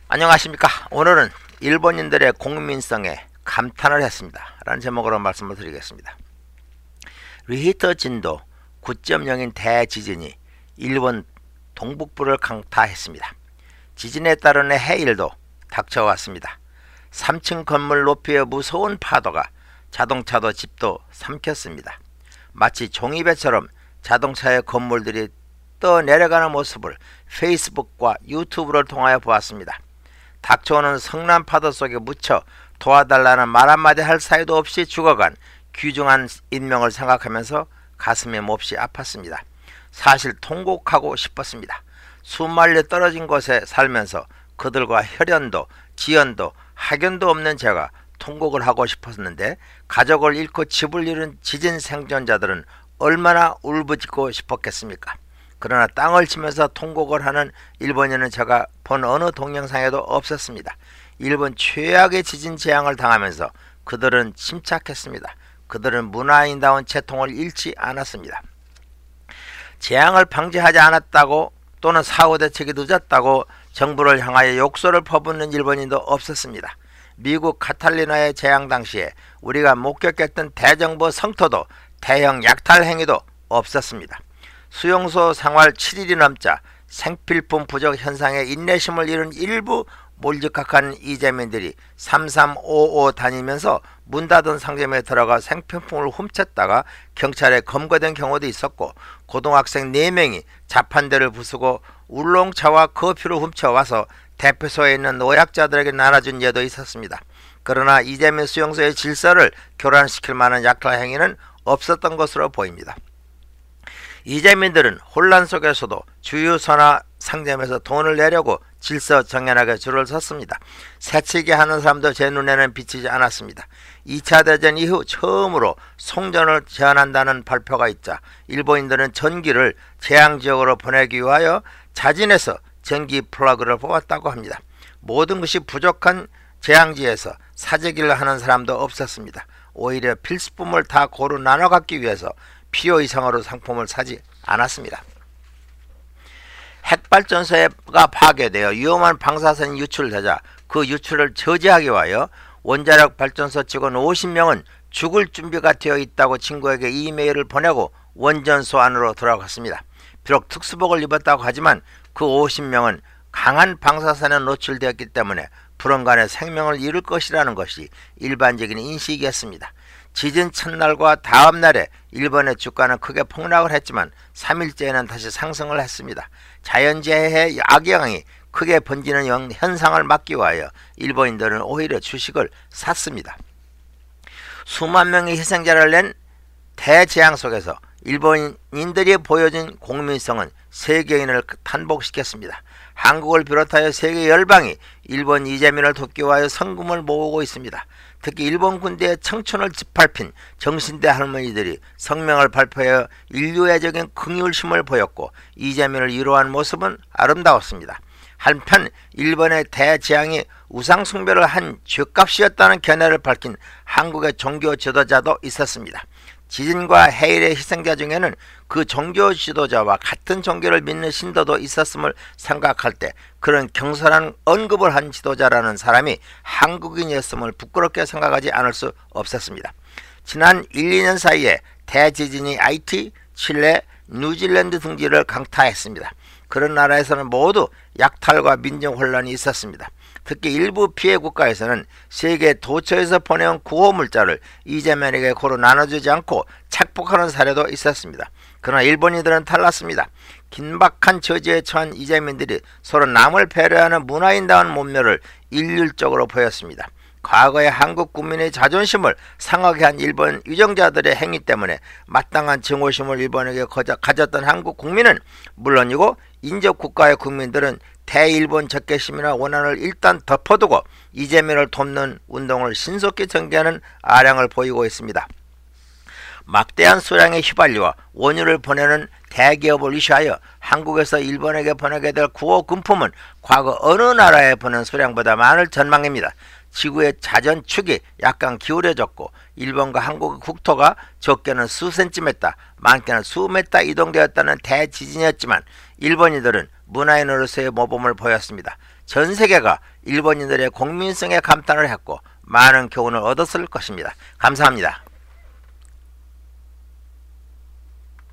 안녕하십니까. 오늘은 일본인들의 국민성에 감탄을 했습니다 라는 제목으로 말씀을 드리겠습니다. 리히터 진도 9.0인 대지진이 일본 동북부를 강타했습니다. 지진에 따른 해일도 닥쳐왔습니다. 3층 건물 높이의 무서운 파도가 자동차도 집도 삼켰습니다. 마치 종이배처럼 자동차의 건물들이 떠내려가는 모습을 페이스북과 유튜브를 통하여 보았습니다. 닥쳐오는 성난 파도 속에 묻혀 도와달라는 말 한마디 할 사이도 없이 죽어간 귀중한 인명을 생각하면서 가슴이 몹시 아팠습니다. 사실 통곡하고 싶었습니다. 수만리 떨어진 곳에 살면서 그들과 혈연도 지연도 학연도 없는 제가 통곡을 하고 싶었는데, 가족을 잃고 집을 잃은 지진 생존자들은 얼마나 울부짖고 싶었겠습니까? 그러나 땅을 치면서 통곡을 하는 일본인은 제가 본 어느 동영상에도 없었습니다. 일본 최악의 지진 재앙을 당하면서 그들은 침착했습니다. 그들은 문화인다운 채통을 잃지 않았습니다. 재앙을 방지하지 않았다고 또는 사후 대책이 늦었다고 정부를 향하여 욕설을 퍼붓는 일본인도 없었습니다. 미국 카탈리나의 재앙 당시에 우리가 목격했던 대정부 성토도 대형 약탈 행위도 없었습니다. 수용소 생활 7일이 넘자 생필품 부족 현상에 인내심을 잃은 일부 몰직각한 이재민들이 3355 다니면서 문 닫은 상점에 들어가 생필품을 훔쳤다가 경찰에 검거된 경우도 있었고, 고등학생 4명이 자판대를 부수고 울롱차와 커피를 훔쳐와서 대피소에 있는 노약자들에게 나눠준 예도 있었습니다. 그러나 이재민 수용소의 질서를 교란시킬 만한 약탈 행위는 없었던 것으로 보입니다. 이재민들은 혼란 속에서도 주유소나 상점에서 돈을 내려고 질서정연하게 줄을 섰습니다. 새치기 하는 사람도 제 눈에는 비치지 않았습니다. 2차 대전 이후 처음으로 송전을 제한한다는 발표가 있자 일본인들은 전기를 재앙지역으로 보내기 위하여 자진해서 전기 플러그를 뽑았다고 합니다. 모든 것이 부족한 재앙지에서 사재기를 하는 사람도 없었습니다. 오히려 필수품을 다 고루 나눠 갖기 위해서 필요 이상으로 상품을 사지 않았습니다. 핵발전소가 파괴되어 위험한 방사선이 유출되자 그 유출을 저지하기 위하여 원자력 발전소 직원 50명은 죽을 준비가 되어 있다고 친구에게 이메일을 보내고 원전소 안으로 들어갔습니다. 비록 특수복을 입었다고 하지만 그 50명은 강한 방사선에 노출되었기 때문에 불언간에 생명을 잃을 것이라는 것이 일반적인 인식이었습니다. 지진 첫날과 다음 날에 일본의 주가는 크게 폭락을 했지만 3일째에는 다시 상승을 했습니다. 자연재해의 악영향이 크게 번지는 현상을 막기 위하여 일본인들은 오히려 주식을 샀습니다. 수만 명의 희생자를 낸 대재앙 속에서 일본인들이 보여준 국민성은 세계인을 탄복시켰습니다. 한국을 비롯하여 세계 열방이 일본 이재민을 돕기 위하여 성금을 모으고 있습니다. 특히 일본 군대의 청춘을 짓밟힌 정신대 할머니들이 성명을 발표하여 인류애적인 긍휼심을 보였고 이재민을 위로한 모습은 아름다웠습니다. 한편 일본의 대재앙이 우상숭배를 한 죗값이었다는 견해를 밝힌 한국의 종교 지도자도 있었습니다. 지진과 해일의 희생자 중에는 그 종교 지도자와 같은 종교를 믿는 신도도 있었음을 생각할 때 그런 경솔한 언급을 한 지도자라는 사람이 한국인이었음을 부끄럽게 생각하지 않을 수 없었습니다. 지난 1, 2년 사이에 대지진이 하이티, 칠레, 뉴질랜드 등지를 강타했습니다. 그런 나라에서는 모두 약탈과 민중 혼란이 있었습니다. 특히 일부 피해 국가에서는 세계 도처에서 보내온 구호물자를 이재민에게 고루 나눠주지 않고 착복하는 사례도 있었습니다. 그러나 일본인들은 달랐습니다. 긴박한 처지에 처한 이재민들이 서로 남을 배려하는 문화인다운 몸매를 일률적으로 보였습니다. 과거에 한국 국민의 자존심을 상하게 한 일본 유정자들의 행위 때문에 마땅한 증오심을 일본에게 가졌던 한국 국민은 물론이고 인접 국가의 국민들은 대일본 적개심이나 원한을 일단 덮어두고 이재민을 돕는 운동을 신속히 전개하는 아량을 보이고 있습니다. 막대한 수량의 휘발유와 원유를 보내는 대기업을 위시하여 한국에서 일본에게 보내게 될 구호 금품은 과거 어느 나라에 보낸 수량보다 많을 전망입니다. 지구의 자전축이 약간 기울어졌고 일본과 한국의 국토가 적게는 수센티미터, 많게는 수미터 이동되었다는 대지진이었지만 일본인들은 문화인으로서의 모범을 보였습니다. 전 세계가 일본인들의 공민성에 감탄을 했고 많은 교훈을 얻었을 것입니다. 감사합니다.